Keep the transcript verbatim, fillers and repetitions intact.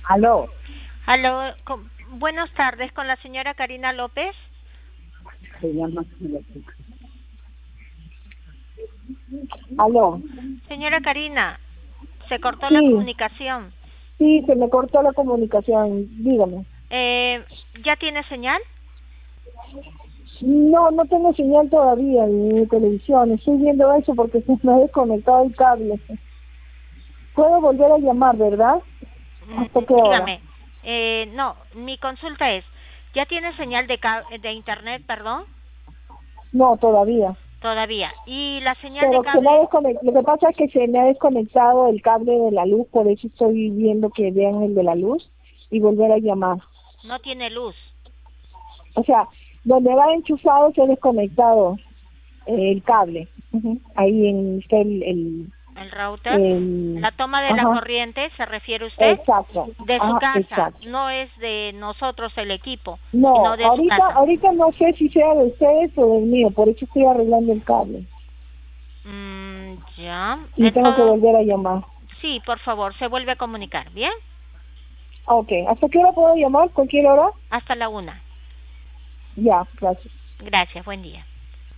Aló. Aló, con- buenas tardes, con la señora Karina López. Se llama. Aló. Señora Karina, se cortó la Sí, comunicación. sí, se me cortó la comunicación. Dígame. Eh, ¿Ya tiene señal? No, no tengo señal todavía en mi televisión. Estoy viendo eso porque se me ha desconectado el cable. Puedo volver a llamar, ¿verdad? Mm, ¿Hasta qué hora? dígame. Eh, no, mi consulta es, ¿ya tiene señal de, ca- de internet, perdón? No, todavía. Todavía. ¿Y la señal de Pero se me ha cable? desconectado. Lo que pasa es que se me ha desconectado el cable de la luz, por eso estoy viendo que vean el de la luz y volver a llamar. No tiene luz. O sea, donde va enchufado se ha desconectado eh, el cable. Ujú. Ahí en está el, el, El router. el- La toma de la ajá, corriente, ¿se refiere usted? exacto, De su ajá, casa, exacto. no es de nosotros el equipo, No, sino de su ahorita, casa. ahorita no sé si sea de ustedes o del mío, por eso estoy arreglando el cable Mm, ya. y tengo que Entonces, volver a llamar. sí, por favor, se vuelve a comunicar. ¿Bien? Ok, ¿hasta qué hora puedo llamar? ¿Cualquier hora? Hasta la una. Ya, gracias. Gracias, buen día.